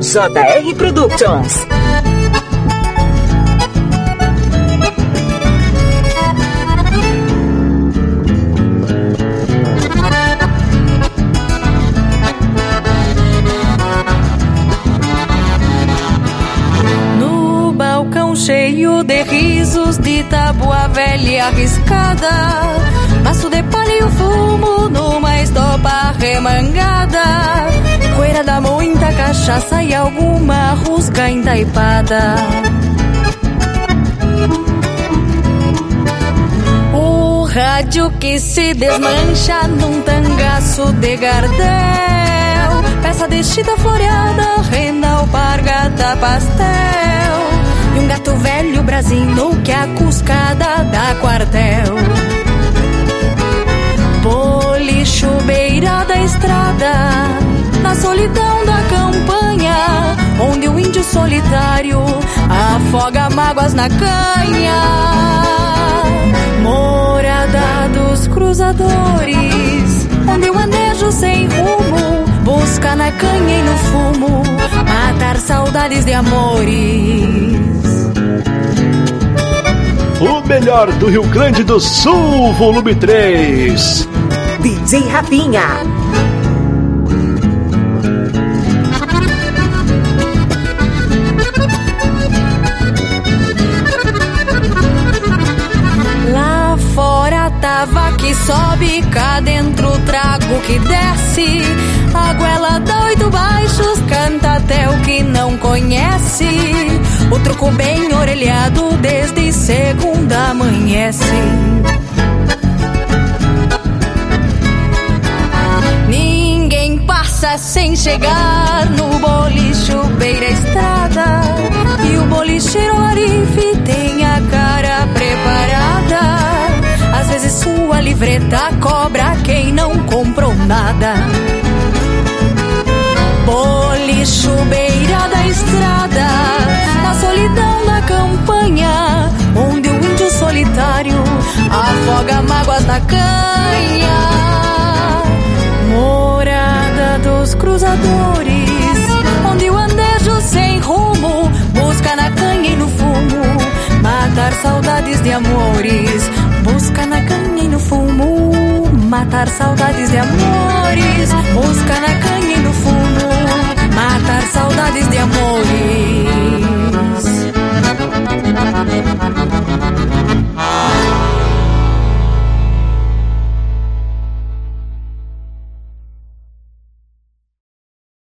JR Productions. No balcão cheio de risos de tábua velha arriscada, maço de palha e o fumo numa estopa remangada, poeira da muita cachaça e alguma rusga entaipada. O rádio que se desmancha num tangaço de gardel, peça de chita floreada, renda, alpargata, pastel, e um gato velho brasino que a cuscada dá quartel. Bolicho beira da estrada, na solidão da campanha, onde o índio solitário afoga mágoas na canha. Morada dos cruzadores, onde o andejo sem rumo busca na canha e no fumo matar saudades de amores. O melhor do Rio Grande do Sul, volume 3. DJ Rafinha. Lá fora tava que sobe, cá dentro trago que desce, a goela dá 8 baixos, canta até o que não conhece, o truco bem orelhado desde segunda amanhece. Ninguém passa sem chegar no bolicho beira estrada, e o bolicheiro arife tem a cara preparada. Às vezes sua livreta cobra quem não comprou nada. Bolicho beira da estrada, na solidão da campanha, onde o índio solitário afoga mágoas na canha. Morada dos cruzadores, onde o andejo sem rumo busca na canha e no fumo matar saudades de amores. Busca na canha e no fumo matar saudades de amores. Busca na canha e no fumo matar saudades de amores.